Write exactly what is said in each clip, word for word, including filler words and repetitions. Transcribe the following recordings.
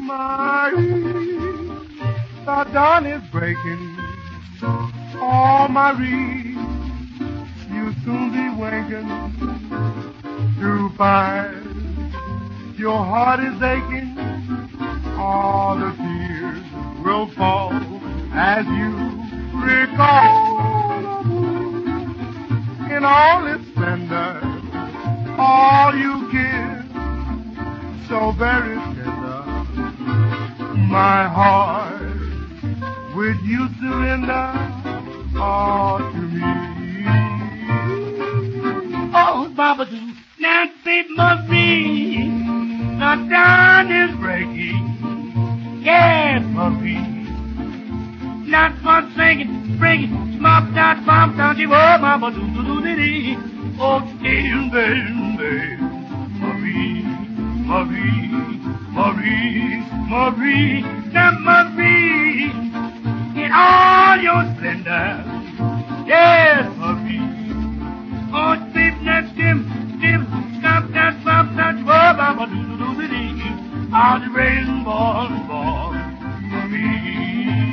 Marie, the dawn is breaking. Oh, Marie, you'll soon be waking to find your heart is aching. All the tears will fall as you recall in all its splendor. All you give, so very tender. My heart, would you surrender all to me? Oh, Baba, do not be Marie. The dawn is breaking. Yes, Marie. Not for singing, bringing, smop, dot, bump, don't you, oh, Baba, do, do, do, dee, dee. Oh, dear, baby, Marie, Marie, Marie, Marie, now Marie, in all your splendor, yes, Marie. Oh, sleep, that dim, dim, stop, that, bump, that, oh, Baba, do, do, do, dee, all the rainbow, ball, Marie.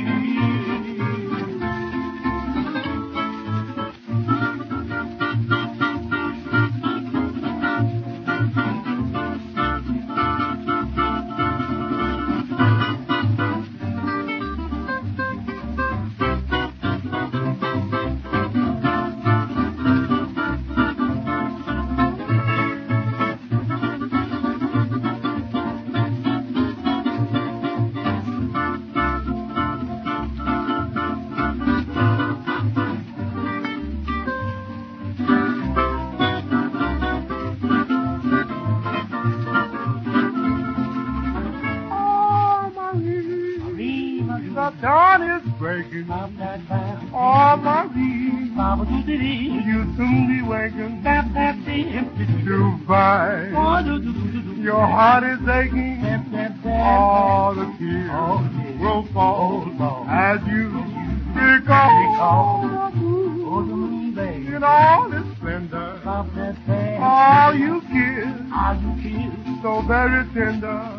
The dawn is breaking. Oh, Marie, you'll soon be waking to find your heart is aching. All the tears will fall as you recall in all its splendor. All you kiss, so very tender.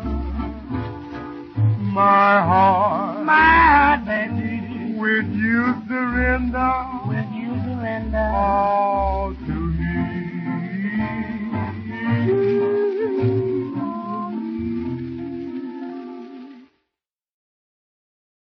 My heart, My heart, baby, would you surrender? will you surrender? All